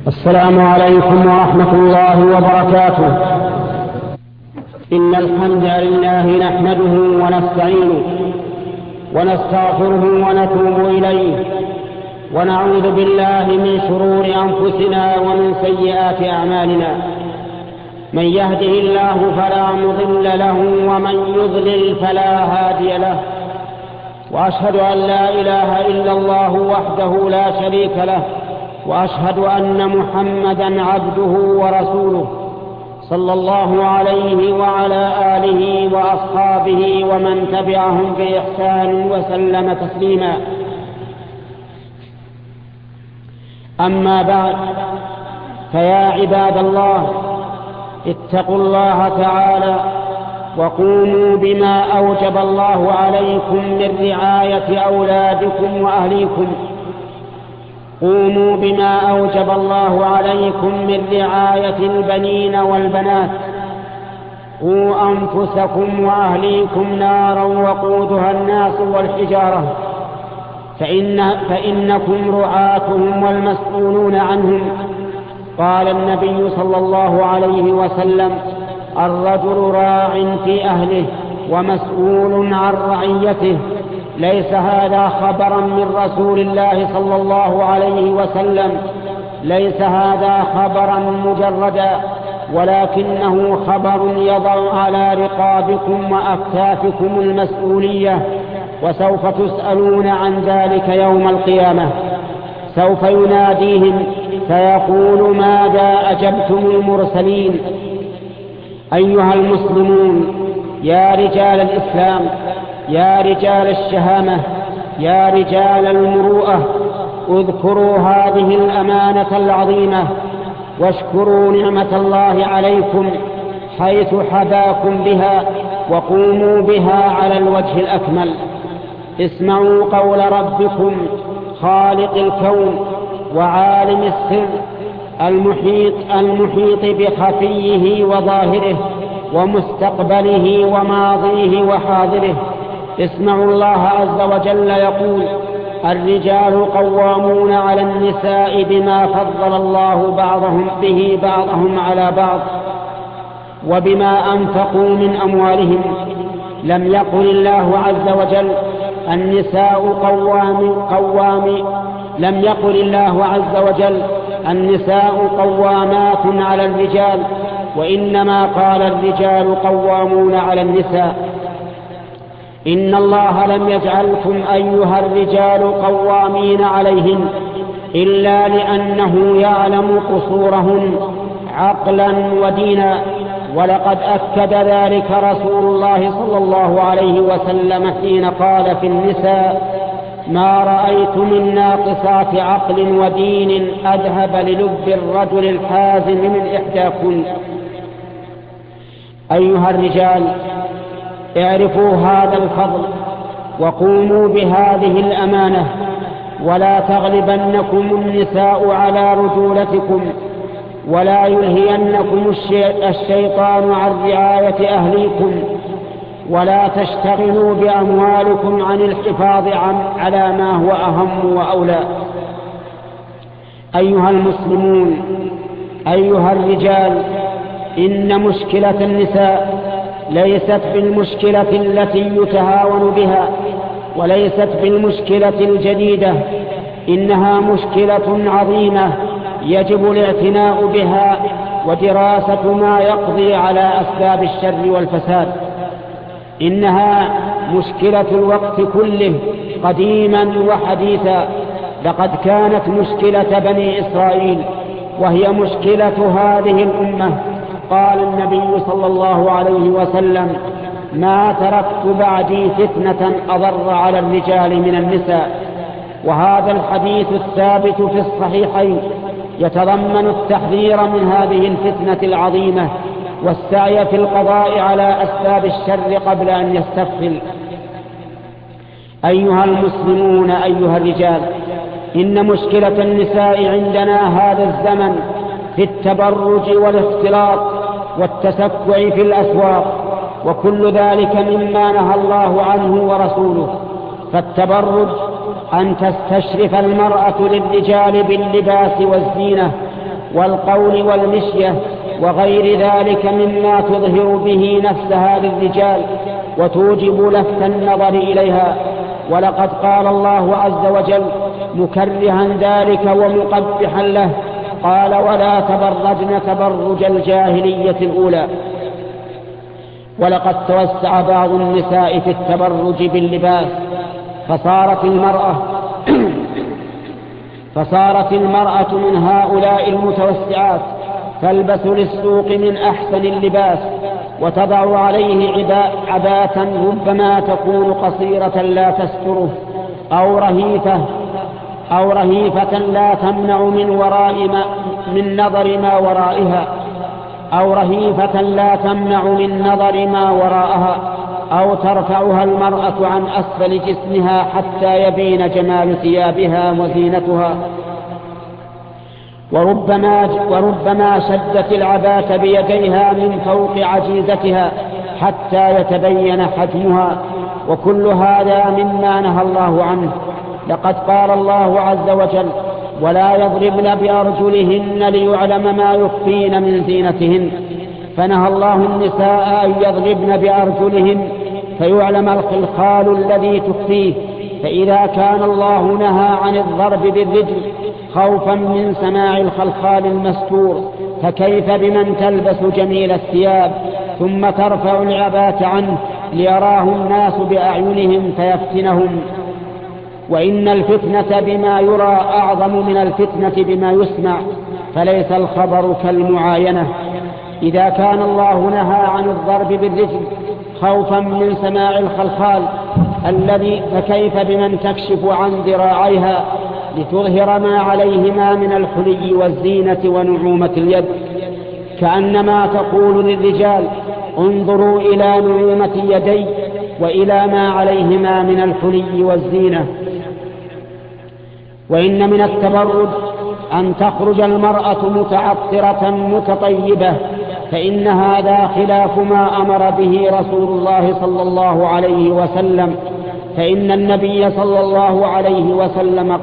السلام عليكم ورحمة الله وبركاته. إن الحمد لله نحمده ونستعينه ونستغفره ونتوب إليه ونعوذ بالله من شرور أنفسنا ومن سيئات أعمالنا. من يهده الله فلا مضل له ومن يضلل فلا هادي له، وأشهد أن لا إله إلا الله وحده لا شريك له، وأشهد أن محمدًا عبده ورسوله صلى الله عليه وعلى آله وأصحابه ومن تبعهم بإحسان وسلم تسليما. أما بعد، فيا عباد الله، اتقوا الله تعالى وقوموا بما أوجب الله عليكم من رعاية أولادكم وأهليكم. قوموا بما أوجب الله عليكم من رعاية البنين والبنات. قوا أنفسكم وأهليكم نارا وقودها الناس والحجارة، فإنكم رعاتهم والمسؤولون عنهم. قال النبي صلى الله عليه وسلم: الرجل راع في أهله ومسؤول عن رعيته. ليس هذا خبرا من رسول الله صلى الله عليه وسلم، ليس هذا خبرا مجردا، ولكنه خبر يضع على رقابكم وأكتافكم المسؤولية، وسوف تسألون عن ذلك يوم القيامة. سوف يناديهم فيقول: ماذا أجبتم المرسلين؟ أيها المسلمون، يا رجال الإسلام، يا رجال الشهامة، يا رجال المروءة، اذكروا هذه الأمانة العظيمة واشكروا نعمة الله عليكم حيث حباكم بها، وقوموا بها على الوجه الأكمل. اسمعوا قول ربكم خالق الكون وعالم السر المحيط بخفيه وظاهره ومستقبله وماضيه وحاضره. اسمعوا الله عز وجل يقول: الرجال قوامون على النساء بما فضل الله بعضهم على بعض وبما أنفقوا من أموالهم. لم يقل الله عز وجل لم يقل الله عز وجل النساء قوامات على الرجال، وإنما قال الرجال قوامون على النساء. إن الله لم يجعلكم أيها الرجال قوامين عليهن إلا لأنه يعلم قصورهن عقلا ودينا، ولقد أكد ذلك رسول الله صلى الله عليه وسلم حين قال في النساء: ما رأيت من ناقصات عقل ودين أذهب للب الرجل الحازم من إحداكن. أيها الرجال، اعرفوا هذا الفضل وقوموا بهذه الأمانة، ولا تغلبنكم النساء على رجولتكم، ولا يلهينكم الشيطان عن رعاية أهليكم، ولا تشتغلوا بأموالكم عن الحفاظ على ما هو أهم وأولى. أيها المسلمون، أيها الرجال، إن مشكلة النساء ليست بالمشكلة التي يتهاون بها، وليست بالمشكلة الجديدة، إنها مشكلة عظيمة يجب الاعتناء بها ودراسة ما يقضي على أسباب الشر والفساد. إنها مشكلة الوقت كله قديما وحديثا. لقد كانت مشكلة بني إسرائيل، وهي مشكلة هذه الأمة. قال النبي صلى الله عليه وسلم: ما تركت بعدي فتنة أضر على الرجال من النساء. وهذا الحديث الثابت في الصحيحين يتضمن التحذير من هذه الفتنة العظيمة والسعي في القضاء على أسباب الشر قبل أن يستفحل. أيها المسلمون، أيها الرجال، إن مشكلة النساء عندنا هذا الزمن في التبرج والاختلاط والتسكع في الأسواق، وكل ذلك مما نهى الله عنه ورسوله. فالتبرج أن تستشرف المرأة للرجال باللباس والزينة والقول والمشية وغير ذلك مما تظهر به نفسها للرجال وتوجب لفت النظر إليها. ولقد قال الله عز وجل مكرها ذلك ومقبحا له، قال: ولا تبرجن تبرج الجاهلية الأولى. ولقد توسع بعض النساء في التبرج باللباس، فصارت المرأة من هؤلاء المتوسعات تلبس للسوق من أحسن اللباس، وتضع عليه عباءة ربما تكون قصيرة لا تستره، أو رهيفة لا تمنع من نظر ما ورائها، أو ترفعها المرأة عن أسفل جسمها حتى يبين جمال ثيابها وزينتها. وربما شدت العباءة بيديها من فوق عجيزتها حتى يتبين حجمها، وكل هذا مما نهى الله عنه. لقد قال الله عز وجل: ولا يضربن بأرجلهن ليعلم ما يخفين من زينتهن. فنهى الله النساء أن يضربن بأرجلهن فيعلم الخلخال الذي تخفيه. فإذا كان الله نهى عن الضرب بالرجل خوفا من سماع الخلخال المستور، فكيف بمن تلبس جميل الثياب ثم ترفع العباءة عنه ليراه الناس بأعينهم فيفتنهم؟ وإن الفتنة بما يرى أعظم من الفتنة بما يسمع، فليس الخبر كالمعاينة. إذا كان الله نهى عن الضرب بالرجل خوفا من سماع الخلخال فكيف بمن تكشف عن ذراعيها لتظهر ما عليهما من الحلي والزينة ونعومة اليد، كأنما تقول للرجال: انظروا إلى نعومة يدي وإلى ما عليهما من الحلي والزينة. وإن من التبرج أن تخرج المرأة متعطرة متطيبة، فإن هذا خلاف ما أمر به رسول الله صلى الله عليه وسلم. فإن النبي صلى الله عليه وسلم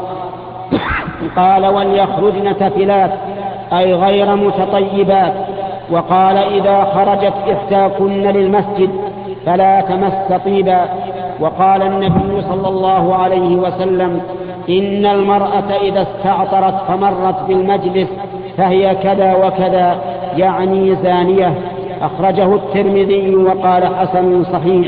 قال: وليخرجن تفلات، أي غير متطيبات. وقال: إذا خرجت إحداكن للمسجد فلا تمس طيبا. وقال النبي صلى الله عليه وسلم: إن المرأة إذا استعطرت فمرت بالمجلس فهي كذا وكذا، يعني زانية. أخرجه الترمذي وقال: حسن صحيح.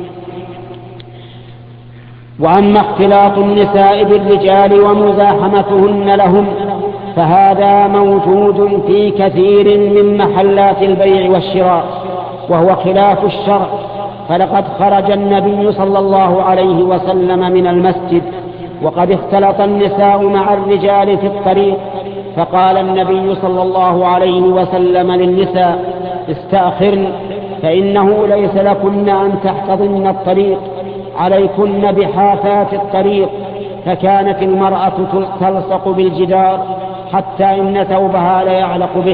وأما اختلاط النساء بالرجال ومزاحمتهن لهم فهذا موجود في كثير من محلات البيع والشراء، وهو خلاف الشرع. فلقد خرج النبي صلى الله عليه وسلم من المسجد وقد اختلط النساء مع الرجال في الطريق، فقال النبي صلى الله عليه وسلم للنساء: استأخرن، فإنه ليس لكن أن تحتضن الطريق، عليكن بحافات الطريق. فكانت المرأة تلصق بالجدار حتى إن ثوبها ليعلق به.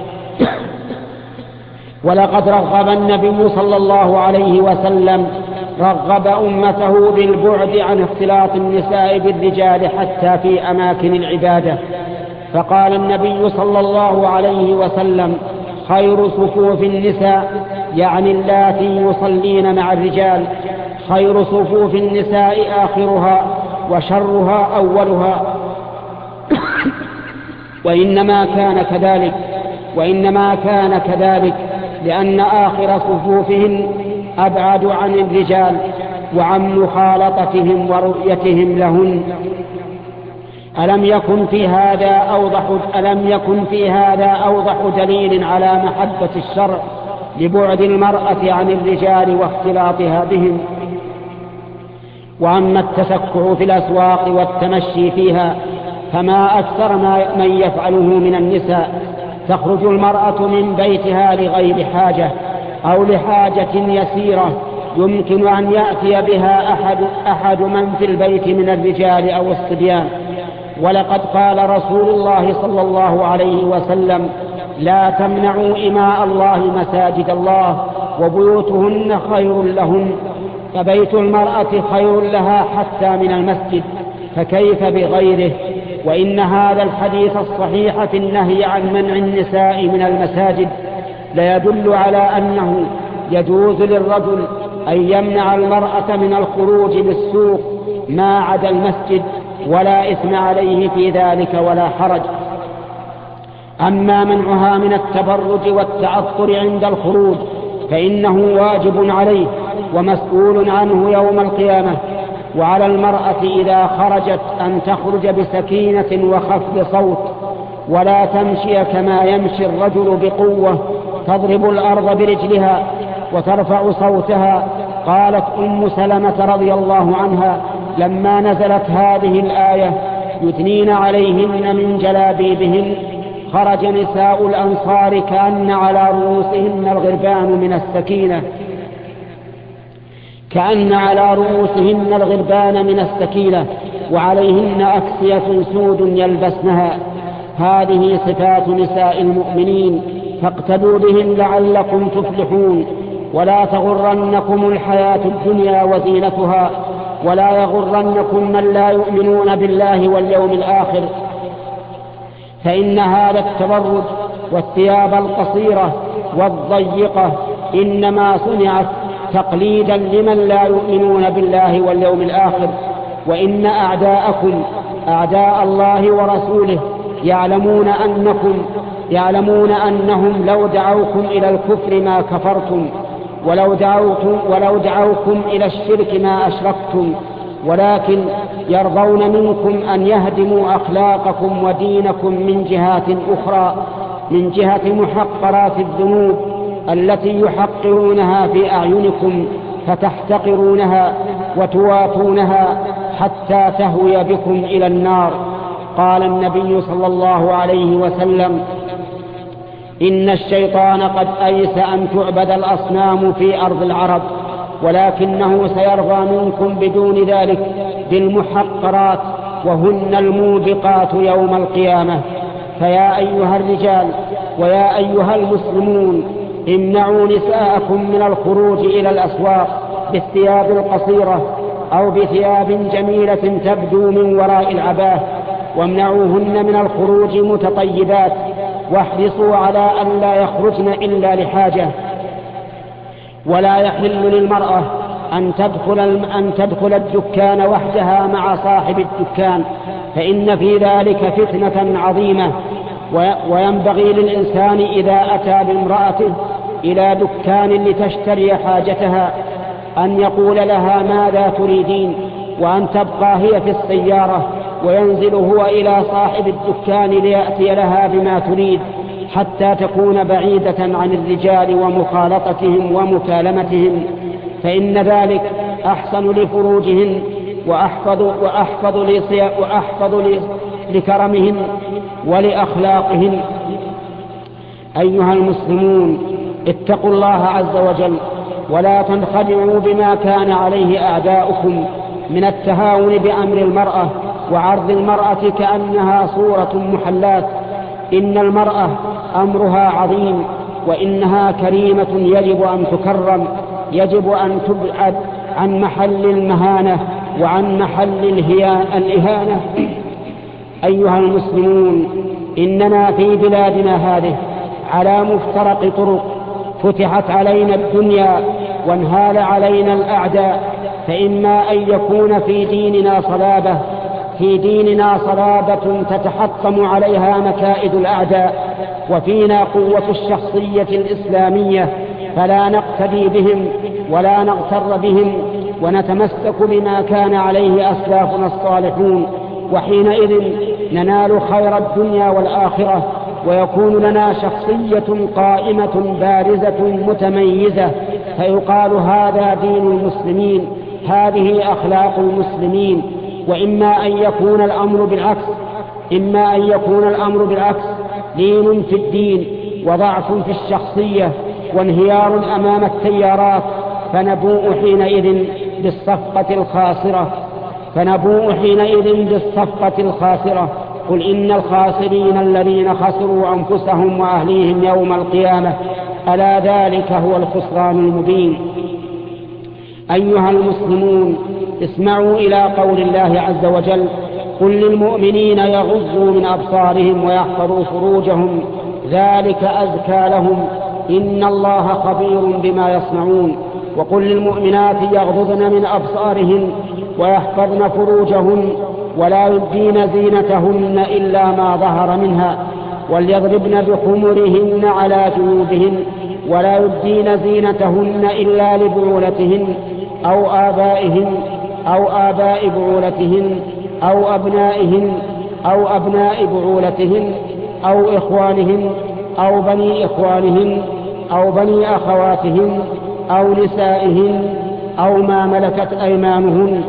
ولقد رغب النبي صلى الله عليه وسلم أمته بالبعد عن اختلاط النساء بالرجال حتى في أماكن العبادة. فقال النبي صلى الله عليه وسلم: خير صفوف النساء، يعني اللاتي يصلين مع الرجال، خير صفوف النساء آخرها وشرها أولها. وإنما كان كذلك لأن آخر صفوفهم أبعد عن الرجال وعن مخالطتهم ورؤيتهم لهن. ألم يكن في هذا أوضح دليل على محبة الشرع لبعد المرأة عن الرجال واختلاطها بهم؟ وأما التسكع في الأسواق والتمشي فيها فما أكثر من يفعله من النساء. تخرج المرأة من بيتها لغير حاجة أو لحاجة يسيرة يمكن أن يأتي بها أحد من في البيت من الرجال أو الصبيان. ولقد قال رسول الله صلى الله عليه وسلم: لا تمنعوا إماء الله مساجد الله وبيوتهن خير لهن. فبيت المرأة خير لها حتى من المسجد، فكيف بغيره؟ وإن هذا الحديث الصحيح في النهي عن منع النساء من المساجد ليدل على أنه يجوز للرجل أن يمنع المرأة من الخروج بالسوق ما عدا المسجد، ولا إثم عليه في ذلك ولا حرج. أما منعها من التبرج والتعطر عند الخروج فإنه واجب عليه ومسؤول عنه يوم القيامة. وعلى المرأة إذا خرجت أن تخرج بسكينة وخفض صوت، ولا تمشي كما يمشي الرجل بقوة تضرب الأرض برجلها وترفع صوتها. قالت أم سلمة رضي الله عنها لما نزلت هذه الآية يثنين عليهن من جلابيبهن خرج نساء الأنصار كأن على رؤوسهن الغربان من السكينة وعليهن أكسية سود يلبسنها. هذه صفات نساء المؤمنين فاقتدوا بهن لعلكم تفلحون. ولا تغرنكم الحياة الدنيا وزينتها، ولا يغرنكم من لا يؤمنون بالله واليوم الآخر، فإن هذا التبرج والثياب القصيرة والضيقة إنما صنعت تقليدا لمن لا يؤمنون بالله واليوم الآخر. وإن أعداءكم أعداء الله ورسوله يعلمون أنهم لو دعوكم إلى الكفر ما كفرتم، ولو دعوكم إلى الشرك ما أشركتم، ولكن يرضون منكم أن يهدموا أخلاقكم ودينكم من جهات أخرى، من جهة محقرات الذنوب التي يحقرونها في أعينكم فتحتقرونها وتواتونها حتى تهوي بكم إلى النار. قال النبي صلى الله عليه وسلم: إن الشيطان قد أيس أن تعبد الأصنام في أرض العرب، ولكنه سيرضى منكم بدون ذلك بالمحقرات وهن الموبقات يوم القيامة. فيا أيها الرجال ويا أيها المسلمون امنعوا نساءكم من الخروج إلى الأسواق بالثياب القصيرة أو بثياب جميلة تبدو من وراء العباءة، وامنعوهن من الخروج متطيبات، واحرصوا على أن لا يخرجن إلا لحاجة. ولا يحل للمرأة أن تدخل الدكان وحدها مع صاحب الدكان، فإن في ذلك فتنة عظيمة. وينبغي للإنسان إذا أتى بامرأته إلى دكان لتشتري حاجتها أن يقول لها ماذا تريدين، وأن تبقى هي في السيارة وينزل هو إلى صاحب الدكان ليأتي لها بما تريد، حتى تكون بعيدة عن الرجال ومخالطتهم ومكالمتهم، فإن ذلك أحسن لفروجهن وأحفظ لكرمهن ولأخلاقهن. أيها المسلمون اتقوا الله عز وجل، ولا تنخدعوا بما كان عليه أعداؤكم من التهاون بأمر المرأة وعرض المرأة كأنها صورة محلات. إن المرأة أمرها عظيم، وإنها كريمة يجب أن تكرم، يجب أن تبعد عن محل المهانة وعن محل الإهانة. أيها المسلمون إننا في بلادنا هذه على مفترق طرق، فتحت علينا الدنيا وانهال علينا الأعداء، فإما أن يكون في ديننا صلابة تتحطم عليها مكائد الأعداء، وفينا قوة الشخصية الإسلامية، فلا نقتدي بهم ولا نغتر بهم، ونتمسك بما كان عليه أسلافنا الصالحون، وحينئذ ننال خير الدنيا والآخرة، ويكون لنا شخصية قائمة بارزة متميزة، فيقال هذا دين المسلمين، هذه أخلاق المسلمين. وإما أن يكون الأمر بالعكس، لين في الدين وضعف في الشخصية وانهيار أمام التيارات، فنبوء حينئذ بالصفقة الخاسرة. قل إن الخاسرين الذين خسروا أنفسهم وأهليهم يوم القيامة، ألا ذلك هو الخسران المبين. أيها المسلمون اسمعوا إلى قول الله عز وجل: قل للمؤمنين يغضوا من أبصارهم ويحفظوا فروجهم ذلك أزكى لهم إن الله خبير بما يصنعون. وقل للمؤمنات يغضضن من أبصارهن ويحفظن فروجهن ولا يبدين زينتهن إلا ما ظهر منها وليضربن بخمرهن على جيوبهن ولا يبدين زينتهن إلا لبعولتهن أو آبائهن أو آباء بعولتهن أو أبنائهن أو أبناء بعولتهن أو إخوانهن أو بني إخوانهن أو بني أخواتهن أو نسائهن أو ما ملكت أيمانهن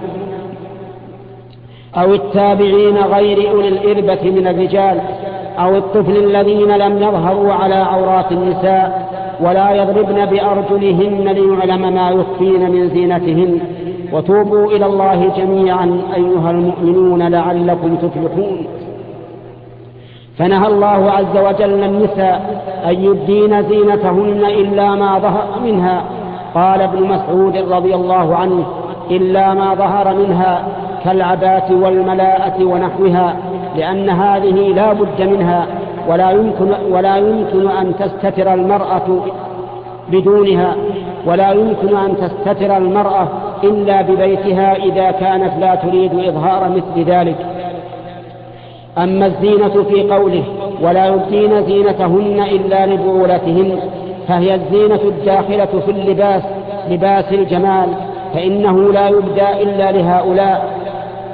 أو التابعين غير أولي الإربة من الرجال أو الطفل الذين لم يظهروا على عورات النساء ولا يضربن بأرجلهن ليعلم ما يخفين من زينتهن وتوبوا إلى الله جميعا أيها المؤمنون لعلكم تفلحون. فنهى الله عز وجل النساء أن يبدين زينتهن إلا ما ظهر منها. قال ابن مسعود رضي الله عنه إلا ما ظهر منها كالعباة والملاءة ونحوها لأن هذه لا بد منها ولا يمكن أن تستتر المرأة بدونها ولا يمكن أن تستتر المرأة إلا ببيتها إذا كانت لا تريد إظهار مثل ذلك. أما الزينة في قوله ولا يبدين زينتهن إلا لبعولتهن فهي الزينة الداخلة في اللباس لباس الجمال فإنه لا يبدى إلا لهؤلاء.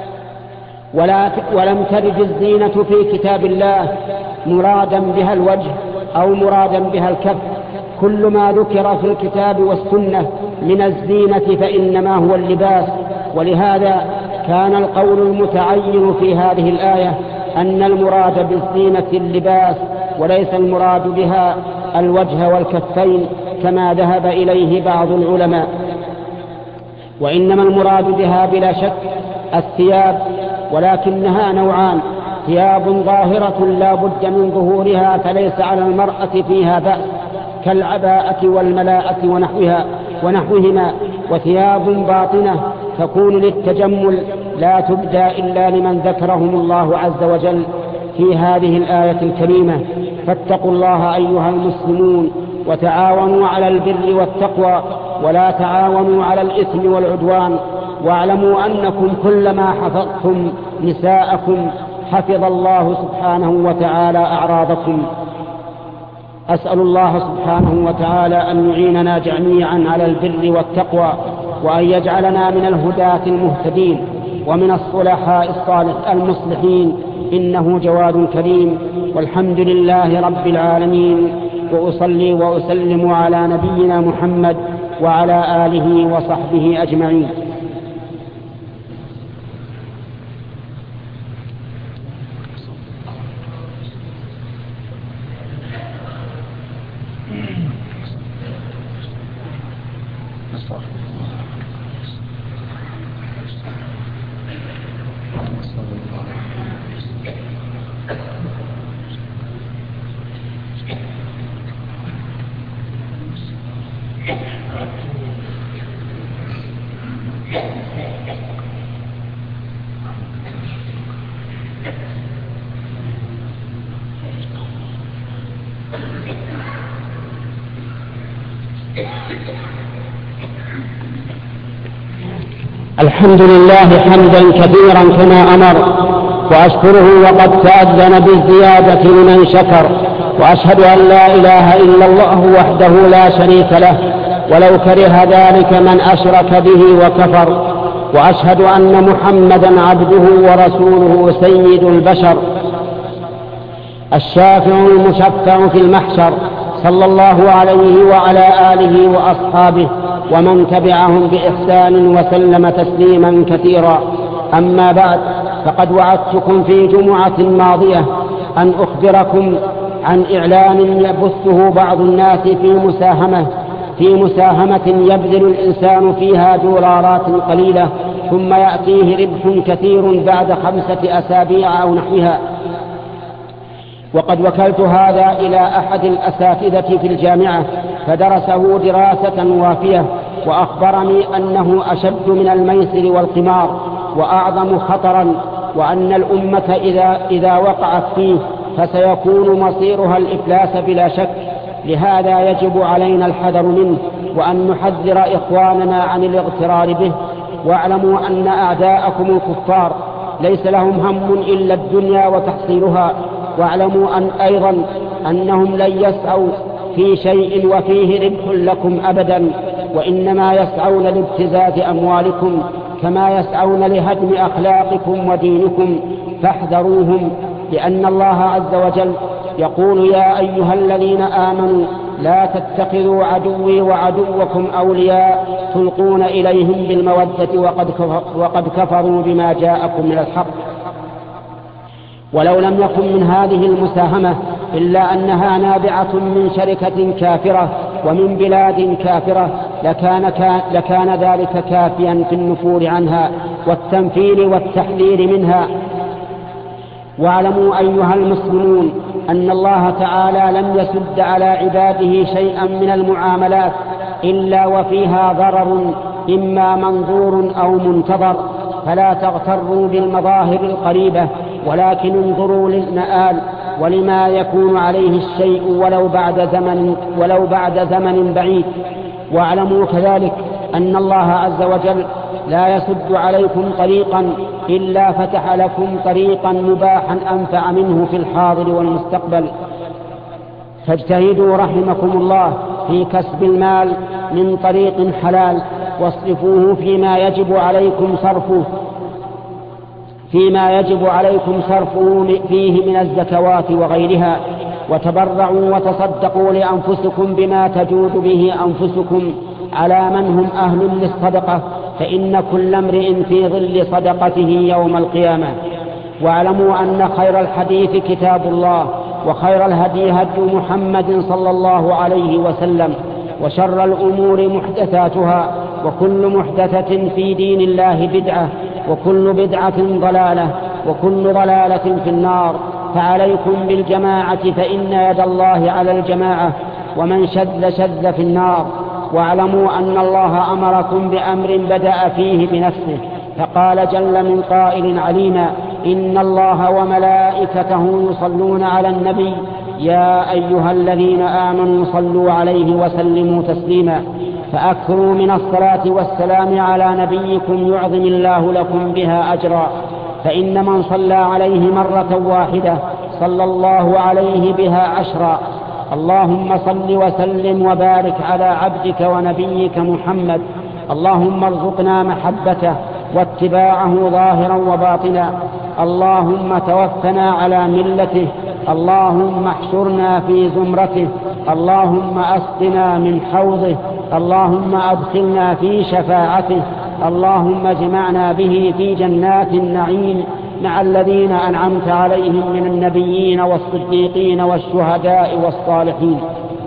ولم ترد الزينة في كتاب الله مرادا بها الوجه أو مرادا بها الكف. كل ما ذكر في الكتاب والسنة من الزينة فإنما هو اللباس. ولهذا كان القول المتعين في هذه الآية أن المراد بالزينة اللباس وليس المراد بها الوجه والكفين كما ذهب إليه بعض العلماء، وإنما المراد بها بلا شك الثياب، ولكنها نوعان: ثياب ظاهرة لا بد من ظهورها فليس على المرأة فيها بأس كالعباءة والملاءة ونحوهما، وثياب باطنة تكون للتجمل لا تبدى إلا لمن ذكرهم الله عز وجل في هذه الآية الكريمة. فاتقوا الله أيها المسلمون وتعاونوا على البر والتقوى ولا تعاونوا على الإثم والعدوان، واعلموا أنكم كلما حفظتم نساءكم حفظ الله سبحانه وتعالى أعراضكم. أسأل الله سبحانه وتعالى أن يعيننا جميعا على البر والتقوى، وأن يجعلنا من الهداة المهتدين ومن الصلحاء المصلحين، إنه جواد كريم. والحمد لله رب العالمين، وأصلي وأسلم على نبينا محمد وعلى آله وصحبه أجمعين. الحمد لله حمدا كثيرا كما أمر، وأشكره وقد تأذن بالزيادة لمن شكر، وأشهد أن لا إله إلا الله وحده لا شريك له ولو كره ذلك من أشرك به وكفر، وأشهد أن محمدا عبده ورسوله سيد البشر الشافع المشفع في المحشر، صلى الله عليه وعلى آله وأصحابه ومن تبعهم بإحسان وسلم تسليما كثيرا. أما بعد، فقد وعدتكم في جمعة ماضية أن أخبركم عن إعلان يبثه بعض الناس في مساهمة يبذل الإنسان فيها دولارات قليلة ثم يأتيه ربح كثير بعد 5 أسابيع أو نحوها. وقد وكلت هذا إلى أحد الأساتذة في الجامعة فدرسه دراسة وافية، وأخبرني أنه أشد من الميسر والقمار وأعظم خطرا، وأن الأمة إذا وقعت فيه فسيكون مصيرها الإفلاس بلا شك. لهذا يجب علينا الحذر منه، وأن نحذر إخواننا عن الاغترار به. واعلموا أن أعداءكم الكفار ليس لهم هم إلا الدنيا وتحصيلها. واعلموا أيضا أنهم لن يسعوا في شيء وفيه ربح لكم أبدا، وإنما يسعون لابتزاز أموالكم كما يسعون لهدم أخلاقكم ودينكم، فاحذروهم. لأن الله عز وجل يقول: يا أيها الذين آمنوا لا تتخذوا عدوي وعدوكم أولياء تلقون إليهم بالمودة وقد كفروا بما جاءكم من الحق. ولو لم يكن من هذه المساهمة إلا أنها نابعة من شركة كافرة ومن بلاد كافرة لكان ذلك كافيا في النفور عنها والتنفير والتحذير منها. واعلموا أيها المسلمون أن الله تعالى لم يسد على عباده شيئا من المعاملات إلا وفيها ضرر إما منظور أو منتظر، فلا تغتروا بالمظاهر القريبة، ولكن انظروا للمآل ولما يكون عليه الشيء ولو بعد زمن بعيد. واعلموا كذلك أن الله عز وجل لا يسد عليكم طريقا إلا فتح لكم طريقا مباحا أنفع منه في الحاضر والمستقبل. فاجتهدوا رحمكم الله في كسب المال من طريق حلال، واصرفوه فيما يجب عليكم صرفه فيه من الزكوات وغيرها، وتبرعوا وتصدقوا لأنفسكم بما تجود به أنفسكم على من هم أهل للصدقة، فإن كل امرئ في ظل صدقته يوم القيامة. واعلموا أن خير الحديث كتاب الله، وخير الهدي هدي محمد صلى الله عليه وسلم، وشر الأمور محدثاتها، وكل محدثة في دين الله بدعة، وكل بدعة ضلالة، وكل ضلالة في النار. فعليكم بالجماعة فإن يد الله على الجماعة، ومن شذ في النار. واعلموا أن الله أمركم بأمر بدأ فيه بنفسه، فقال جل من قائل عليما: إن الله وملائكته يصلون على النبي يا أيها الذين آمنوا صلوا عليه وسلموا تسليما. فأكثروا من الصلاة والسلام على نبيكم يعظم الله لكم بها أجرا، فإن من صلى عليه مرة واحدة صلى الله عليه بها 10. اللهم صل وسلم وبارك على عبدك ونبيك محمد. اللهم ارزقنا محبته واتباعه ظاهرا وباطنا. اللهم توفنا على ملته. اللهم احشرنا في زمرته. اللهم اسقنا من حوضه. اللهم ادخلنا في شفاعته. اللهم اجمعنا به في جنات النعيم مع الذين أنعمت عليهم من النبيين والصديقين والشهداء والصالحين.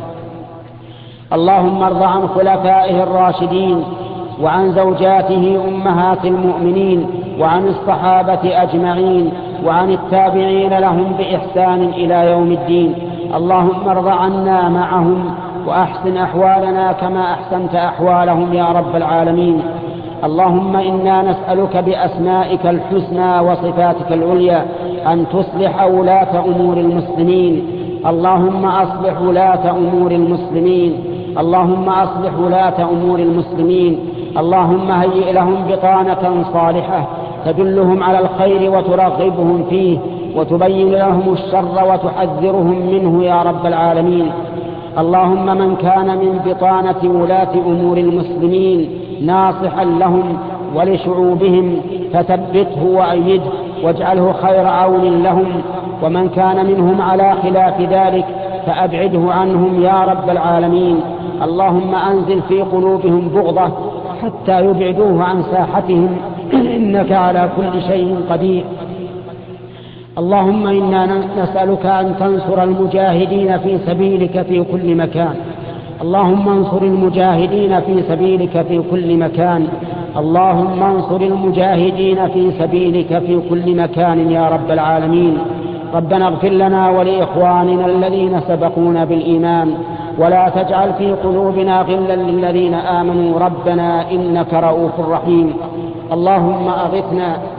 اللهم ارض عن خلفائه الراشدين، وعن زوجاته أمهات المؤمنين، وعن الصحابة أجمعين، وعن التابعين لهم بإحسان إلى يوم الدين. اللهم ارض عنا معهم، وأحسن أحوالنا كما أحسنت أحوالهم يا رب العالمين. اللهم إنا نسألك بأسمائك الحسنى وصفاتك العليا أن تصلح ولاة أمور المسلمين. اللهم أصلح ولاة أمور المسلمين. اللهم أصلح ولاة أمور المسلمين. اللهم هيئ لهم بطانة صالحة تدلهم على الخير وترغبهم فيه، وتبين لهم الشر وتحذرهم منه يا رب العالمين. اللهم من كان من بطانة ولاة أمور المسلمين ناصحا لهم ولشعوبهم فثبته وأيده واجعله خير عون لهم، ومن كان منهم على خلاف ذلك فأبعده عنهم يا رب العالمين. اللهم أنزل في قلوبهم بغضة حتى يبعدوه عن ساحتهم إنك على كل شيء قدير. اللهم إنا نسألك أن تنصر المجاهدين في سبيلك في كل مكان. اللهم انصر المجاهدين في سبيلك في كل مكان. اللهم انصر المجاهدين في سبيلك في كل مكان يا رب العالمين. ربنا اغفر لنا ولإخواننا الذين سبقونا بالإيمان، ولا تجعل في قلوبنا غلا للذين آمنوا ربنا إنك رؤوف رحيم. اللهم أغثنا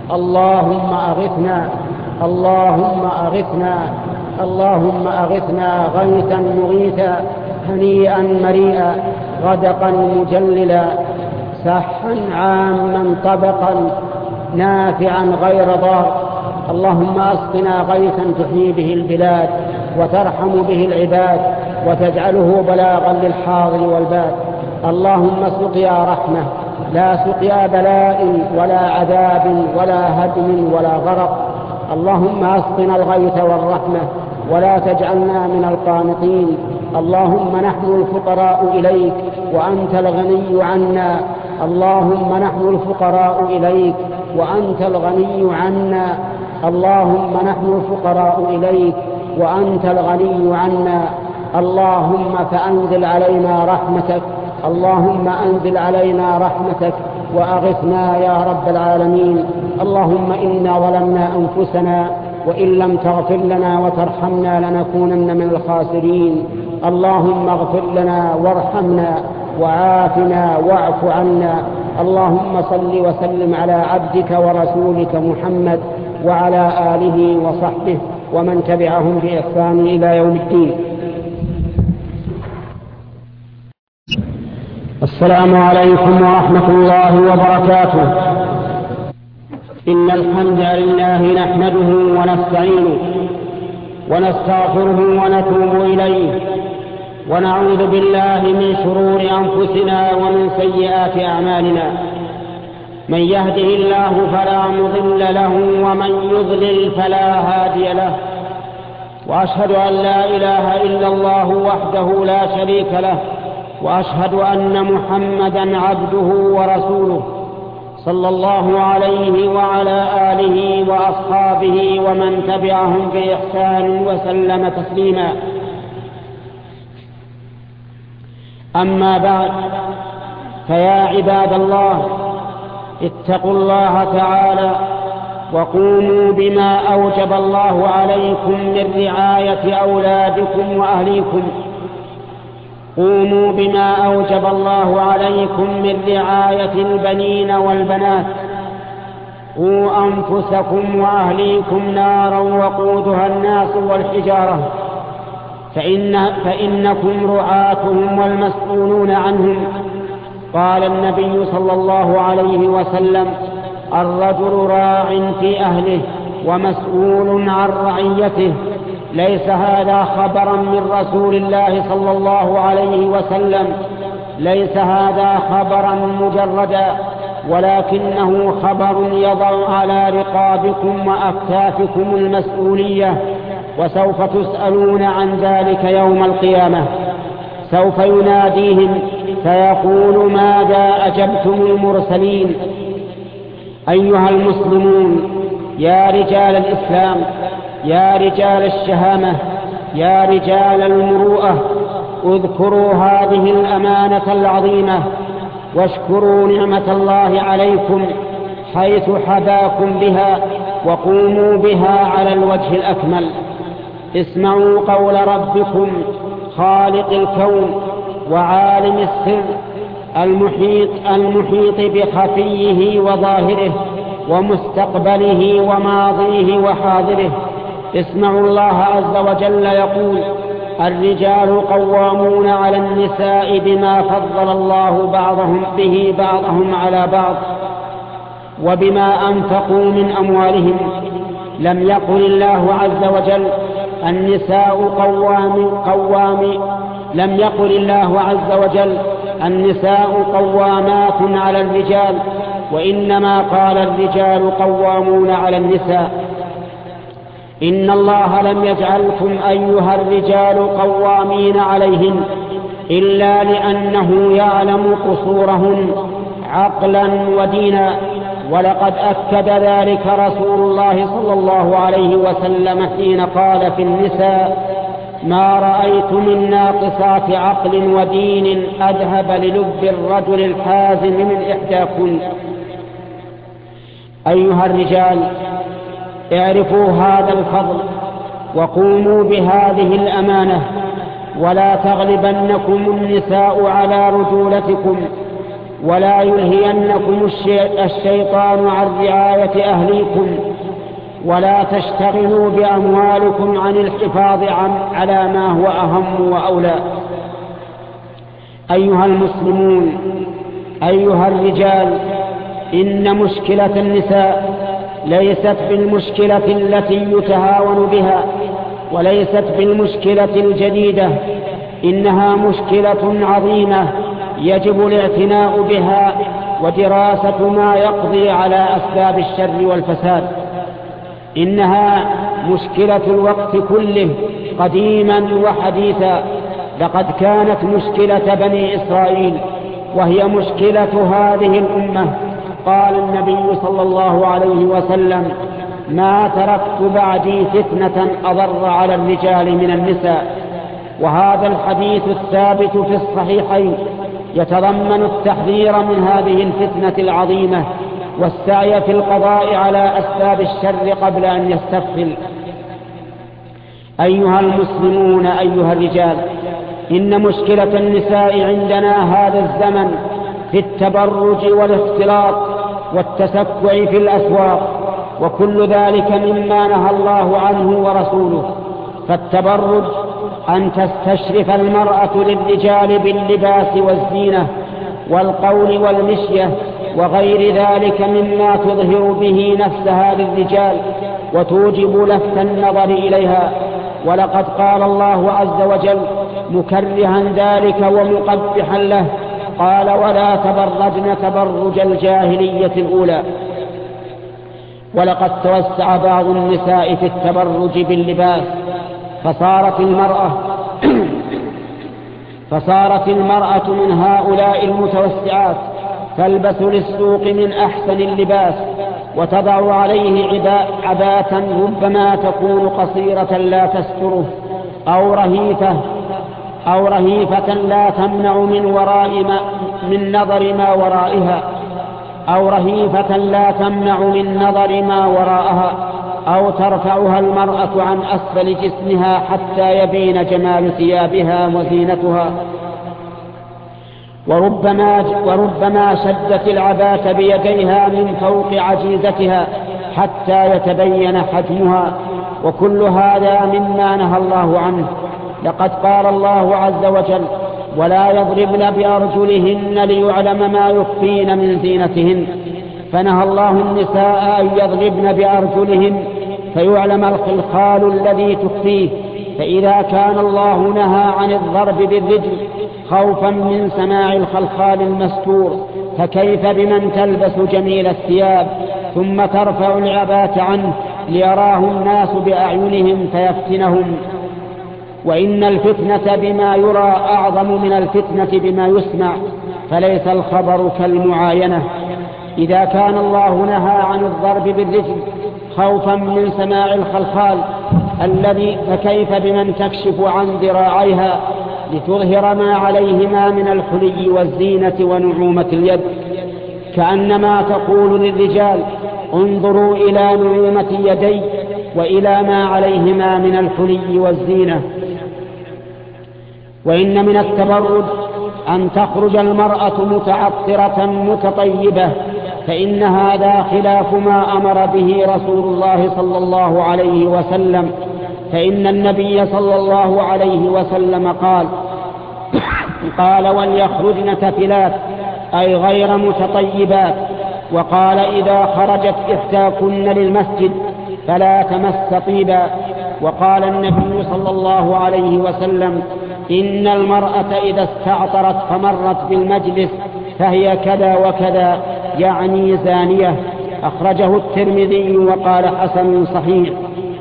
اللهم أغثنا، اللهم أغثنا، اللهم أغثنا غيثا مغيثا هنيئا مريئا غدقا مجللا سحا عاما طبقا نافعا غير ضار. اللهم أسقنا غيثا تحيي به البلاد وترحم به العباد وتجعله بلاغا للحاضر والباد. اللهم سقيا رحمة لا سقيا بلاء ولا عذاب ولا هدم ولا غرق. اللهم أسقنا الغيث والرحمة ولا تجعلنا من القانطين. اللهم نحن الفقراء إليك وأنت الغني عنا، اللهم نحن الفقراء إليك وأنت الغني عنا، اللهم نحن الفقراء إليك وأنت الغني عنا. اللهم فأنزل علينا رحمتك، اللهم أنزل علينا رحمتك وأغثنا يا رب العالمين. اللهم إنا ظلمنا أنفسنا وإن لم تغفر لنا وترحمنا لنكونن من الخاسرين. اللهم اغفر لنا وارحمنا وعافنا واعف عنا. اللهم صل وسلم على عبدك ورسولك محمد وعلى آله وصحبه ومن تبعهم بإحسان إلى يوم الدين. السلام عليكم ورحمة الله وبركاته. إن الحمد لله نحمده ونستعينه ونستغفره ونتوب إليه ونعوذ بالله من شرور أنفسنا ومن سيئات أعمالنا. من يهده الله فلا مضل له ومن يضلل فلا هادي له، وأشهد أن لا إله إلا الله وحده لا شريك له، وأشهد أن محمدا عبده ورسوله صلى الله عليه وعلى آله وأصحابه ومن تبعهم بإحسان وسلم تسليما. أما بعد، فيا عباد الله اتقوا الله تعالى وقوموا بما أوجب الله عليكم من رعاية أولادكم وأهليكم. قوموا بما أوجب الله عليكم من رعاية البنين والبنات. قوا أنفسكم وأهليكم نارا وقودها الناس والحجارة، فإنكم رعاتهم والمسؤولون عنهم. قال النبي صلى الله عليه وسلم: الرجل راع في أهله ومسؤول عن رعيته. ليس هذا خبرا من رسول الله صلى الله عليه وسلم، ليس هذا خبرا مجردا، ولكنه خبر يضع على رقابكم وأكتافكم المسؤولية، وسوف تسألون عن ذلك يوم القيامة. سوف يناديهم فيقول: ماذا أجبتم المرسلين؟ أيها المسلمون، يا رجال الإسلام، يا رجال الشهامة، يا رجال المروءة، اذكروا هذه الأمانة العظيمة واشكروا نعمة الله عليكم حيث حباكم بها، وقوموا بها على الوجه الأكمل. اسمعوا قول ربكم خالق الكون وعالم السر المحيط بخفيه وظاهره ومستقبله وماضيه وحاضره. اسمعوا الله عز وجل يقول: الرجال قوامون على النساء بما فضل الله بعضهم على بعض وبما أنفقوا من أموالهم. لم يقل الله عز وجل لم يقل الله عز وجل النساء قوامات على الرجال، وإنما قال الرجال قوامون على النساء. إن الله لم يجعلكم أيها الرجال قوامين عليهن إلا لأنه يعلم قصورهن عقلا ودينا، ولقد أكد ذلك رسول الله صلى الله عليه وسلم حين قال في النساء: ما رأيت من ناقصات عقل ودين أذهب للب الرجل الحازم من إحداكن. أيها الرجال، اعرفوا هذا الفضل وقوموا بهذه الأمانة، ولا تغلبنكم النساء على رجولتكم، ولا يلهينكم الشيطان عن رعاية أهليكم، ولا تشتغلوا بأموالكم عن الحفاظ على ما هو أهم وأولى. أيها المسلمون، أيها الرجال، إن مشكلة النساء ليست بالمشكلة التي يتهاون بها، وليست بالمشكلة الجديدة، إنها مشكلة عظيمة يجب الاعتناء بها ودراسة ما يقضي على أسباب الشر والفساد. إنها مشكلة الوقت كله قديما وحديثا. لقد كانت مشكلة بني إسرائيل، وهي مشكلة هذه الأمة. قال النبي صلى الله عليه وسلم: ما تركت بعدي فتنة أضر على الرجال من النساء. وهذا الحديث الثابت في الصحيحين يتضمن التحذير من هذه الفتنة العظيمة والسعي في القضاء على أسباب الشر قبل أن يستفحل. أيها المسلمون، أيها الرجال، إن مشكلة النساء عندنا هذا الزمن في التبرج والاختلاط والتسكع في الأسواق، وكل ذلك مما نهى الله عنه ورسوله. فالتبرج أن تستشرف المرأة للرجال باللباس والزينة والقول والمشية وغير ذلك مما تظهر به نفسها للرجال وتوجب لفت النظر إليها. ولقد قال الله عز وجل مكرها ذلك ومقبحا له، قال: ولا تبرجن تبرج الجاهلية الأولى. ولقد توسع بعض النساء في التبرج باللباس، فصارت المرأة من هؤلاء المتوسعات تلبس للسوق من أحسن اللباس، وتضع عليه عباءة ربما تكون قصيرة لا تستره، أو رهيفة لا تمنع من نظر ما ورائها، أو ترفعها المرأة عن أسفل جسمها حتى يبين جمال ثيابها وزينتها، وربما شدت العباءة بيديها من فوق عجيزتها حتى يتبين حجمها. وكل هذا مما نهى الله عنه. لقد قال الله عز وجل: ولا يضربن بأرجلهن ليعلم ما يخفين من زينتهن. فنهى الله النساء أن يضربن بأرجلهن فيعلم الخلخال الذي تخفيه. فإذا كان الله نهى عن الضرب بالرجل خوفا من سماع الخلخال المستور، فكيف بمن تلبس جميل الثياب ثم ترفع العباءة عنه ليراه الناس بأعينهم فيفتنهم؟ وإن الفتنة بما يرى أعظم من الفتنة بما يسمع، فليس الخبر كالمعاينة. إذا كان الله نهى عن الضرب بالرجل خوفا من سماع الخلخال فكيف بمن تكشف عن ذراعيها لتظهر ما عليهما من الحلي والزينة ونعومة اليد، كأنما تقول للرجال: انظروا إلى نعومة يدي وإلى ما عليهما من الحلي والزينة. وإن من التبرج أن تخرج المرأة متعطرة متطيبة، فإن هذا خلاف ما أمر به رسول الله صلى الله عليه وسلم. فإن النبي صلى الله عليه وسلم قال: وليخرجن تفلات، أي غير متطيبات. وقال: إذا خرجت إحداكن للمسجد فلا تمس طيبا. وقال النبي صلى الله عليه وسلم: إن المرأة إذا استعطرت فمرت بالمجلس فهي كذا وكذا، يعني زانية. أخرجه الترمذي وقال: حسن صحيح.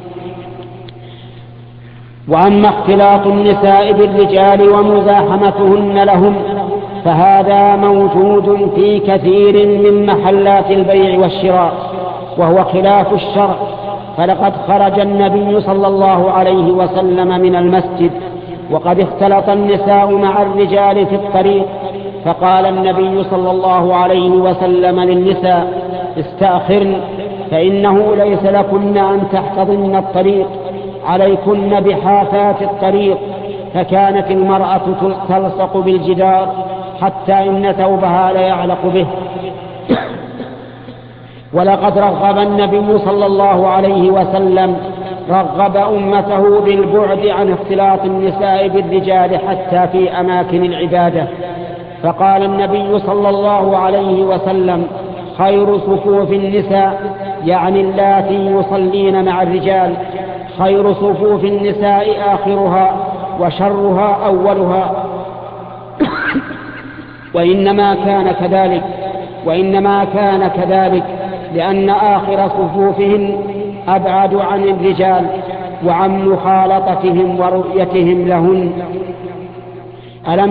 وأما اختلاط النساء بالرجال ومزاحمتهن لهم فهذا موجود في كثير من محلات البيع والشراء، وهو خلاف الشرع. فلقد خرج النبي صلى الله عليه وسلم من المسجد وقد اختلط النساء مع الرجال في الطريق، فقال النبي صلى الله عليه وسلم للنساء: استأخرن، فإنه ليس لكن أن تحتضن الطريق، عليكن بحافات الطريق. فكانت المرأة تلصق بالجدار حتى إن ثوبها ليعلق به. ولقد رغب النبي صلى الله عليه وسلم رغب أمته بالبعد عن اختلاط النساء بالرجال حتى في أماكن العبادة، فقال النبي صلى الله عليه وسلم: خير صفوف النساء، يعني اللاتي يصلين مع الرجال، خير صفوف النساء آخرها وشرها أولها. وإنما كان كذلك لأن آخر صفوفهم أبعد عن الرجال وعن مخالطتهم ورؤيتهم لهن. ألم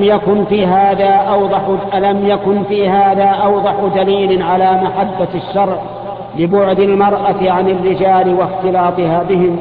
يكن في هذا أوضح دليل على محبة الشرع لبعد المرأة عن الرجال واختلاطها بهم؟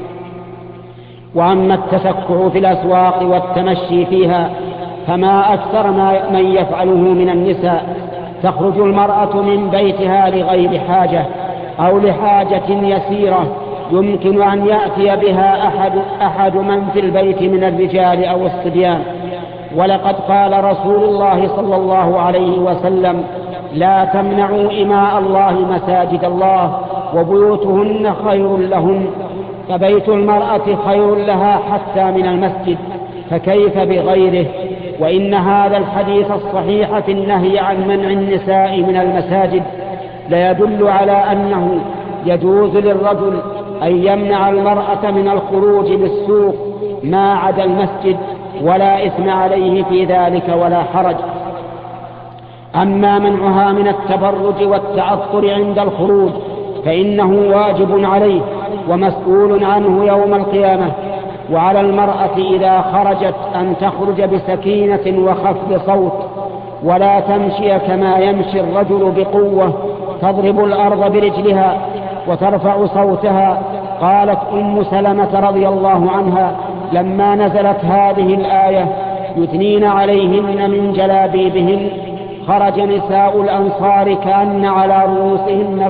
وأما التسكع في الأسواق والتمشي فيها فما أكثر من يفعله من النساء. تخرج المرأة من بيتها لغير حاجة أو لحاجة يسيرة يمكن أن يأتي بها أحد من في البيت من الرجال أو الصبيان. ولقد قال رسول الله صلى الله عليه وسلم: لا تمنعوا إماء الله مساجد الله وبيوتهن خير لهن، فبيت المرأة خير لها حتى من المسجد، فكيف بغيره؟ وإن هذا الحديث الصحيح في النهي عن منع النساء من المساجد ليدل على أنه يجوز للرجل أن يمنع المرأة من الخروج بالسوق ما عدا المسجد، ولا إثم عليه في ذلك ولا حرج. أما منعها من التبرج والتعطر عند الخروج فإنه واجب عليه ومسؤول عنه يوم القيامة. وعلى المرأة إذا خرجت أن تخرج بسكينة وخفض صوت، ولا تمشي كما يمشي الرجل بقوة تضرب الأرض برجلها وترفع صوتها. قالت أم سلمة رضي الله عنها لما نزلت هذه الآية: يثنين عليهن من جلابيبهن، خرج نساء الأنصار كأن على رؤوسهن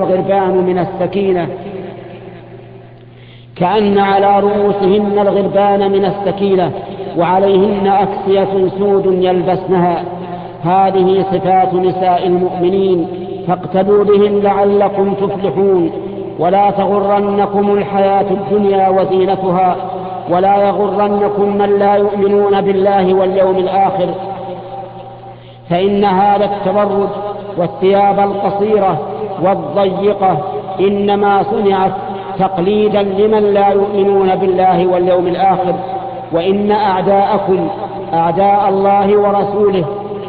الغربان من السكينة وعليهن أكسية سود يلبسنها. هذه صفات نساء المؤمنين، فاقتدوا بهن لعلكم تفلحون. ولا تغرنكم الحياة الدنيا وزينتها، ولا يغرنكم من لا يؤمنون بالله واليوم الآخر، فإن هذا التبرج والثياب القصيرة والضيقة إنما صنعت تقليدا لمن لا يؤمنون بالله واليوم الآخر. وإن أعداءكم أعداء الله ورسوله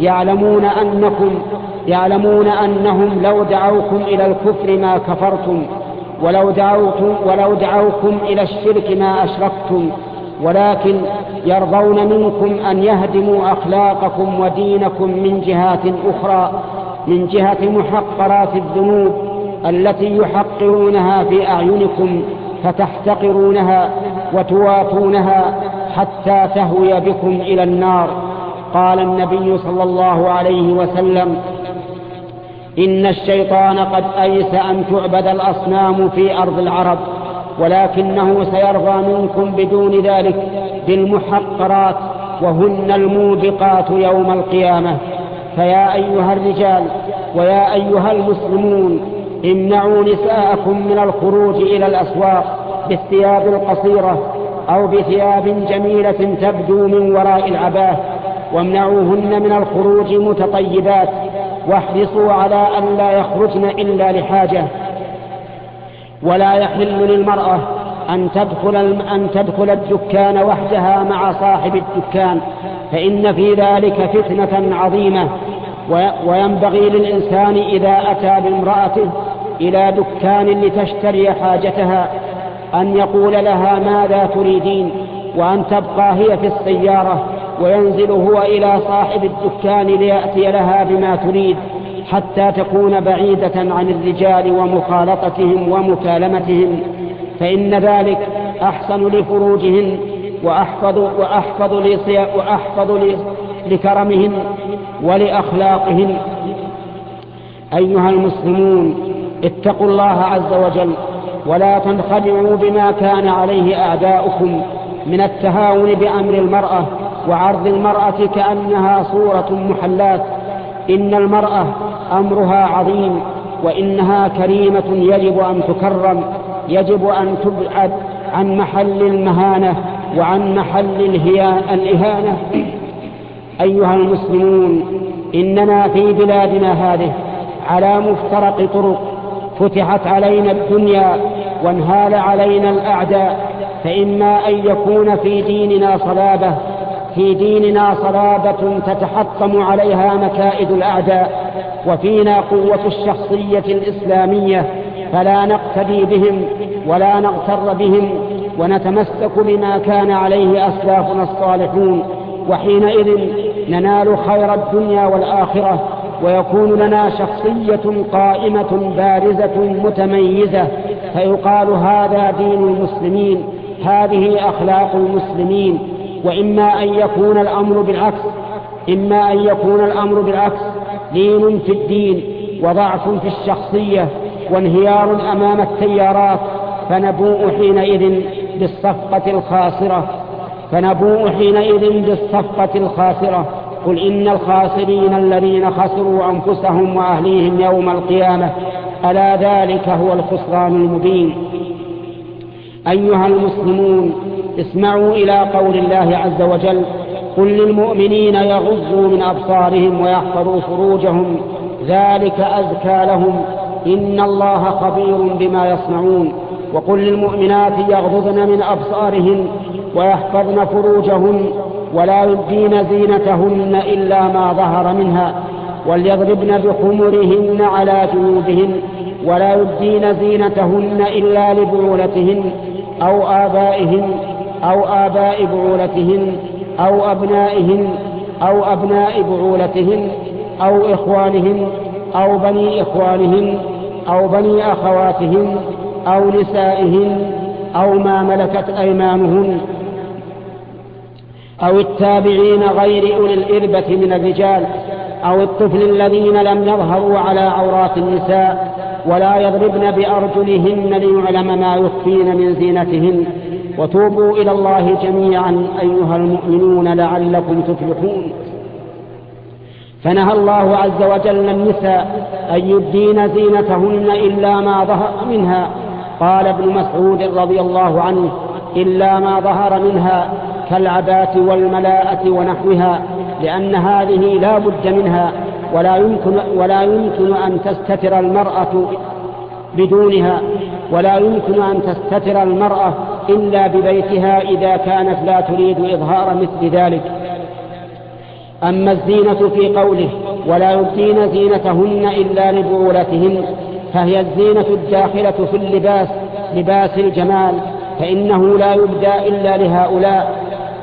يعلمون أنهم لو دعوكم إلى الكفر ما كفرتم، ولو دعوكم إلى الشرك ما أشركتم، ولكن يرضون منكم أن يهدموا أخلاقكم ودينكم من جهات أخرى، من جهة محقرات الذنوب التي يحقرونها في أعينكم فتحتقرونها وتوافونها حتى تهوي بكم إلى النار. قال النبي صلى الله عليه وسلم: إن الشيطان قد أيس أن تعبد الأصنام في أرض العرب، ولكنه سيرضى منكم بدون ذلك بالمحقرات وهن الموبقات يوم القيامة. فيا أيها الرجال ويا أيها المسلمون، امنعوا نساءكم من الخروج إلى الأسواق بالثياب القصيرة أو بثياب جميلة تبدو من وراء العباءة، وامنعوهن من الخروج متطيبات، واحرصوا على أن لا يخرجن إلا لحاجة. ولا يحل للمرأة أن تدخل الدكان وحدها مع صاحب الدكان، فإن في ذلك فتنة عظيمة. وينبغي للإنسان إذا أتى بامرأته إلى دكان لتشتري حاجتها أن يقول لها: ماذا تريدين؟ وأن تبقى هي في السيارة وينزل هو إلى صاحب الدكان ليأتي لها بما تريد، حتى تكون بعيدة عن الرجال ومخالطتهم ومكالمتهم، فإن ذلك أحسن لفروجهن وأحفظ لكرمهن ولأخلاقهن. أيها المسلمون، اتقوا الله عز وجل، ولا تنخدعوا بما كان عليه أعداؤكم من التهاون بأمر المرأة وعرض المرأة كأنها صورة محلات. إن المرأة أمرها عظيم، وإنها كريمة يجب أن تكرم، يجب أن تبعد عن محل المهانة وعن محل الإهانة. أيها المسلمون، إننا في بلادنا هذه على مفترق طرق، فتحت علينا الدنيا وانهال علينا الأعداء، فإما أن يكون في ديننا صلابة تتحطم عليها مكائد الأعداء، وفينا قوة الشخصية الإسلامية، فلا نقتدي بهم ولا نغتر بهم، ونتمسك بما كان عليه أسلافنا الصالحون، وحينئذ ننال خير الدنيا والآخرة، ويكون لنا شخصية قائمة بارزة متميزة، فيقال هذا دين المسلمين، هذه أخلاق المسلمين. وإما أن يكون الأمر بالعكس، لين في الدين وضعف في الشخصية وانهيار أمام التيارات، فنبوء حينئذ بالصفقة الخاسرة. قل إن الخاسرين الذين خسروا أنفسهم وأهليهم يوم القيامة، ألا ذلك هو الخسران المبين. أيها المسلمون، اسمعوا إلى قول الله عز وجل: قل للمؤمنين يغضوا من أبصارهم ويحفظوا فروجهم، ذلك أزكى لهم، إن الله خبير بما يصنعون. وقل للمؤمنات يغضضن من أبصارهن ويحفظن فروجهن ولا يبدين زينتهن إلا ما ظهر منها، وليضربن بخمرهن على جيوبهن، ولا يبدين زينتهن إلا لبعولتهن أو آبائهن أو آباء بعولتهن أو أبنائهن أو أبناء بعولتهن أو إخوانهن أو بني إخوانهن أو بني أخواتهن أو نسائهن أو ما ملكت أيمانهن أو التابعين غير أولي الإربة من الرجال أو الطفل الذين لم يظهروا على عورات النساء، ولا يضربن بأرجلهن ليعلم ما يخفين من زينتهن. وتوبوا إلى الله جميعا أيها المؤمنون لعلكم تفلحون. فنهى الله عز وجل النساء أن يبدين زينتهن إلا ما ظهر منها. قال ابن مسعود رضي الله عنه: إلا ما ظهر منها كالعباءة والملاءة ونحوها، لأن هذه لا بد منها، ولا يمكن أن تستتر المرأة بدونها، ولا يمكن أن تستتر المرأة إلا ببيتها إذا كانت لا تريد إظهار مثل ذلك. أما الزينة في قوله ولا يبدين زينتهن إلا لبعولتهن، فهي الزينة الداخلة في اللباس، لباس الجمال، فإنه لا يبدى إلا لهؤلاء.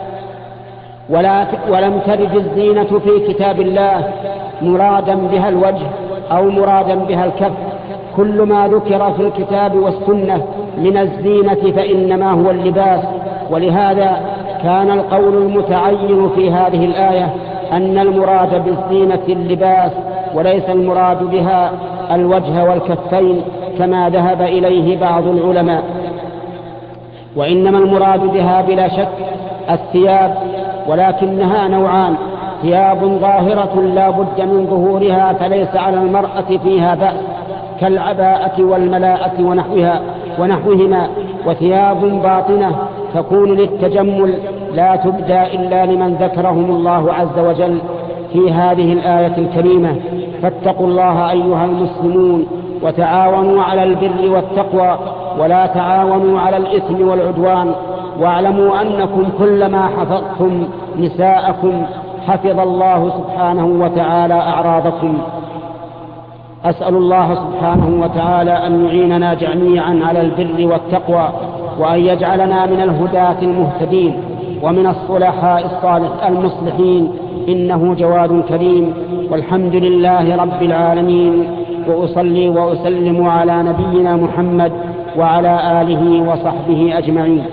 ولم ترد الزينة في كتاب الله مرادا بها الوجه أو مرادا بها الكف. كل ما ذكر في الكتاب والسنة من الزينة فإنما هو اللباس. ولهذا كان القول المتعين في هذه الآية أن المراد بالزينة اللباس، وليس المراد بها الوجه والكفين كما ذهب إليه بعض العلماء، وإنما المراد بها بلا شك الثياب، ولكنها نوعان: ثياب ظاهرة لا بد من ظهورها فليس على المرأة فيها بأس كالعباءة والملاءة ونحوهما، وثياب باطنة تكون للتجمل لا تبدى إلا لمن ذكرهم الله عز وجل في هذه الآية الكريمة. فاتقوا الله أيها المسلمون، وتعاونوا على البر والتقوى، ولا تعاونوا على الإثم والعدوان. واعلموا أنكم كلما حفظتم نساءكم حفظ الله سبحانه وتعالى أعراضكم. أسأل الله سبحانه وتعالى أن يعيننا جميعا على البر والتقوى، وأن يجعلنا من الهداة المهتدين ومن الصلحاء المصلحين، إنه جواد كريم. والحمد لله رب العالمين، وأصلي وأسلم على نبينا محمد وعلى آله وصحبه أجمعين.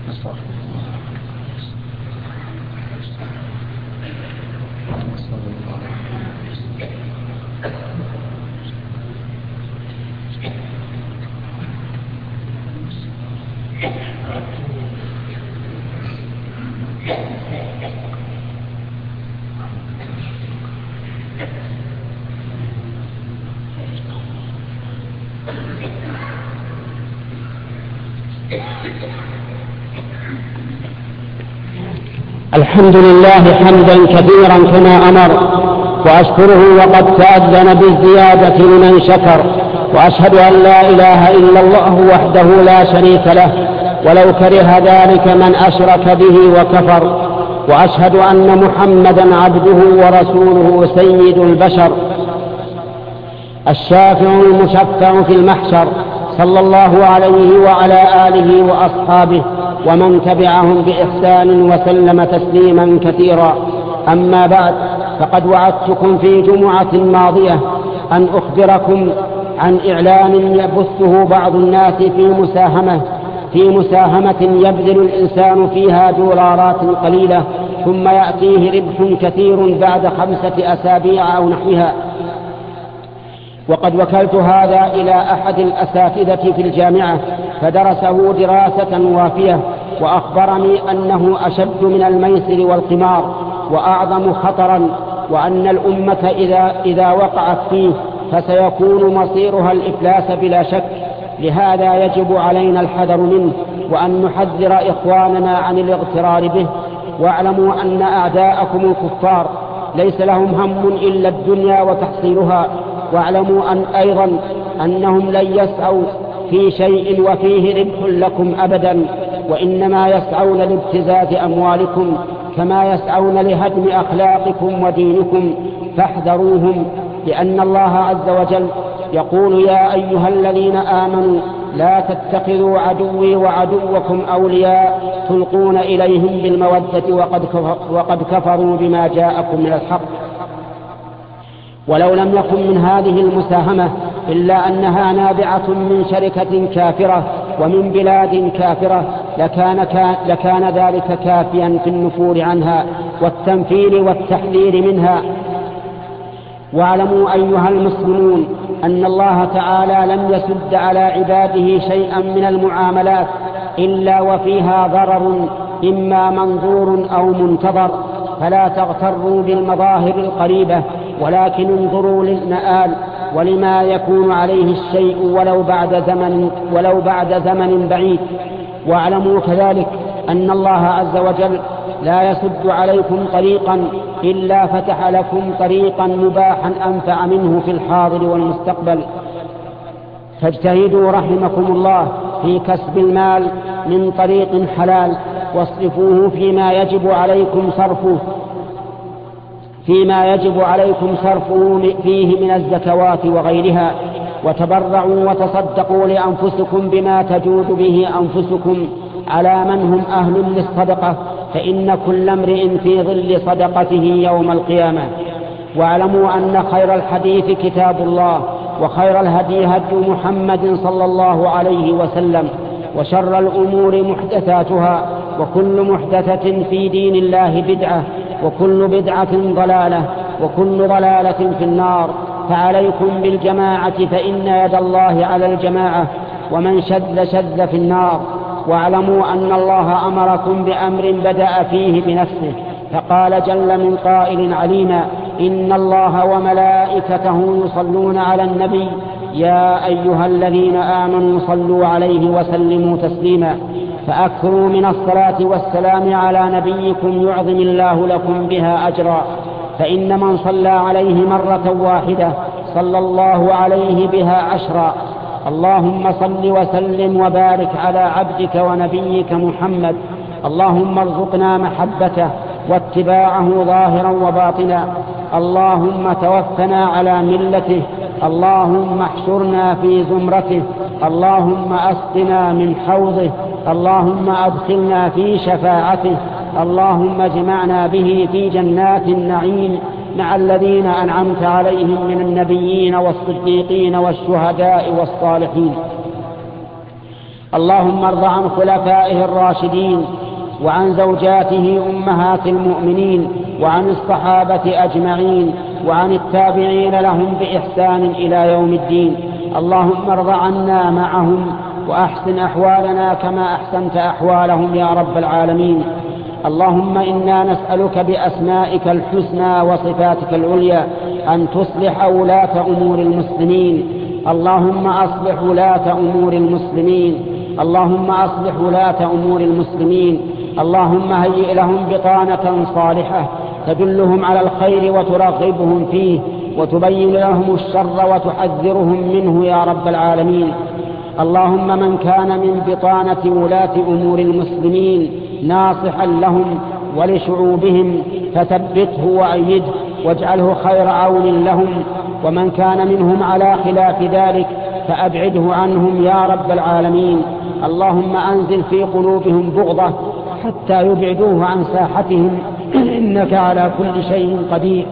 صلى الله الحمد لله حمدا كثيرا كما أمر، وأشكره وقد تأذن بالزيادة لمن شكر، وأشهد أن لا إله إلا الله وحده لا شريك له ولو كره ذلك من أشرك به وكفر، وأشهد أن محمدا عبده ورسوله سيد البشر الشافع المشفع في المحشر، صلى الله عليه وعلى آله وأصحابه ومن تبعهم بإحسان وسلم تسليما كثيرا. أما بعد، فقد وعدتكم في جمعة ماضية أن أخبركم عن إعلان يبثه بعض الناس في مساهمة يبذل الإنسان فيها دولارات قليلة ثم يأتيه ربح كثير بعد 5 أسابيع أو نحوها. وقد وكلت هذا إلى أحد الأساتذة في الجامعة فدرسه دراسة وافية، وأخبرني أنه أشد من الميسر والقمار وأعظم خطرا، وأن الأمة إذا وقعت فيه فسيكون مصيرها الإفلاس بلا شك. لهذا يجب علينا الحذر منه، وأن نحذر إخواننا عن الاغترار به. واعلموا أن أعداءكم الكفار ليس لهم هم إلا الدنيا وتحصيلها، واعلموا أيضا أنهم لن يسعوا في شيء وفيه ربح لكم أبدا، وإنما يسعون لابتزاز أموالكم كما يسعون لهدم أخلاقكم ودينكم، فاحذروهم. لأن الله عز وجل يقول: يا أيها الذين آمنوا لا تتخذوا عدوي وعدوكم أولياء تلقون إليهم بالمودة وقد كفروا بما جاءكم من الحق. ولو لم يكن من هذه المساهمة إلا أنها نابعة من شركة كافرة ومن بلاد كافرة لكان ذلك كافيا في النفور عنها والتنفير والتحذير منها. واعلموا أيها المسلمون أن الله تعالى لم يسد على عباده شيئا من المعاملات إلا وفيها ضرر إما منظور أو منتظر، فلا تغتروا بالمظاهر القريبة، ولكن انظروا للمآل ولما يكون عليه الشيء ولو بعد زمن بعيد. واعلموا كذلك أن الله عز وجل لا يسد عليكم طريقا إلا فتح لكم طريقا مباحا أنفع منه في الحاضر والمستقبل. فاجتهدوا رحمكم الله في كسب المال من طريق حلال، واصرفوه فيما يجب عليكم صرفه فيه من الزكوات وغيرها، وتبرعوا وتصدقوا لأنفسكم بما تجود به أنفسكم على من هم أهل للصدقة، فإن كل امرئ في ظل صدقته يوم القيامة. واعلموا أن خير الحديث كتاب الله، وخير الهدي هدي محمد صلى الله عليه وسلم، وشر الأمور محدثاتها، وكل محدثة في دين الله بدعة، وكل بدعة ضلالة، وكل ضلالة في النار. فعليكم بالجماعة فإن يد الله على الجماعة، ومن شذ في النار. واعلموا أن الله أمركم بأمر بدأ فيه بنفسه، فقال جل من قائل عليما: إن الله وملائكته يصلون على النبي يا أيها الذين آمنوا صلوا عليه وسلموا تسليما. فأكثروا من الصلاة والسلام على نبيكم يعظم الله لكم بها أجرا، فإن من صلى عليه مرة واحدة صلى الله عليه بها 10. اللهم صل وسلم وبارك على عبدك ونبيك محمد. اللهم ارزقنا محبته واتباعه ظاهرا وباطنا. اللهم توفنا على ملته. اللهم احشرنا في زمرته. اللهم أسقنا من حوضه. اللهم أدخلنا في شفاعته. اللهم اجمعنا به في جنات النعيم مع الذين أنعمت عليهم من النبيين والصديقين والشهداء والصالحين. اللهم ارض عن خلفائه الراشدين، وعن زوجاته أمهات المؤمنين، وعن الصحابة أجمعين، وعن التابعين لهم بإحسان إلى يوم الدين. اللهم ارض عنا معهم، وأحسن أحوالنا كما أحسنت أحوالهم يا رب العالمين. اللهم إنا نسألك بأسمائك الحسنى وصفاتك العليا أن تصلح ولاة أمور المسلمين. اللهم أصلح ولاة أمور المسلمين. اللهم أصلح ولاة أمور المسلمين. اللهم هيئ لهم بطانة صالحة تدلهم على الخير وترغبهم فيه وتبين لهم الشر وتحذرهم منه يا رب العالمين. اللهم من كان من بطانة ولاة أمور المسلمين ناصحا لهم ولشعوبهم فثبته وأيده واجعله خير عون لهم، ومن كان منهم على خلاف ذلك فأبعده عنهم يا رب العالمين. اللهم أنزل في قلوبهم بغضة حتى يبعدوه عن ساحتهم إنك على كل شيء قدير.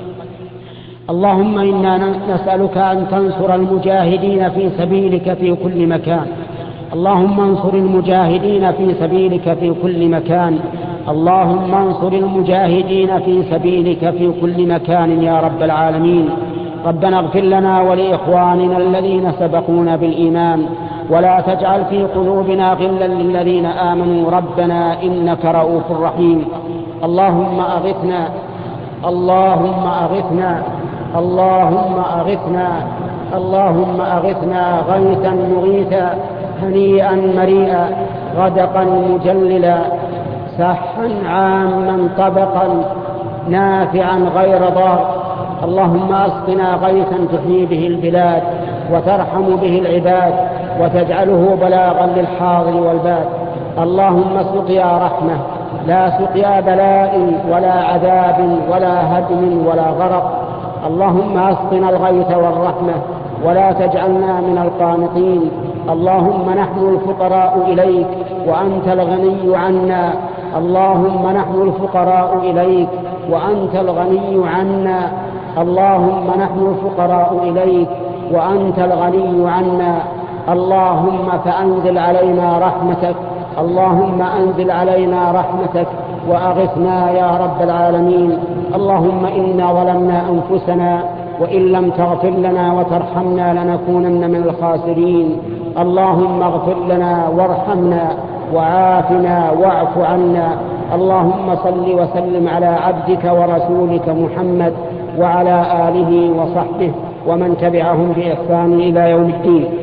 اللهم إنا نسألك أن تنصر المجاهدين في سبيلك في كل مكان. اللهم انصر المجاهدين في سبيلك في كل مكان. اللهم انصر المجاهدين في سبيلك في كل مكان يا رب العالمين. ربنا اغفر لنا ولإخواننا الذين سبقونا بالإيمان ولا تجعل في قلوبنا غلا للذين آمنوا ربنا إنك رؤوف رحيم. اللهم أغثنا اللهم أغثنا اللهم أغثنا اللهم أغثنا غيثا مغيثا هنيئا مريئا غدقا مجللا سحا عاما طبقا نافعا غير ضار. اللهم أسقنا غيثا تحيي به البلاد وترحم به العباد وتجعله بلاغا للحاضر والباد. اللهم سقيا رحمة لا سقيا بلاء ولا عذاب ولا هدم ولا غرق. اللهم أسقنا الغيث والرحمة ولا تجعلنا من القانطين. اللهم نحن الفقراء إليك وأنت الغني عنا. اللهم نحن الفقراء إليك وأنت الغني عنا. اللهم نحن الفقراء إليك وأنت الغني عنا. اللهم فأنزل علينا رحمتك. اللهم أنزل علينا رحمتك وأغثنا يا رب العالمين. اللهم إنا ظلمنا أنفسنا وإن لم تغفر لنا وترحمنا لنكونن من الخاسرين. اللهم اغفر لنا وارحمنا وعافنا واعف عنا. اللهم صل وسلم على عبدك ورسولك محمد وعلى آله وصحبه ومن تبعهم بإحسان إلى يوم الدين.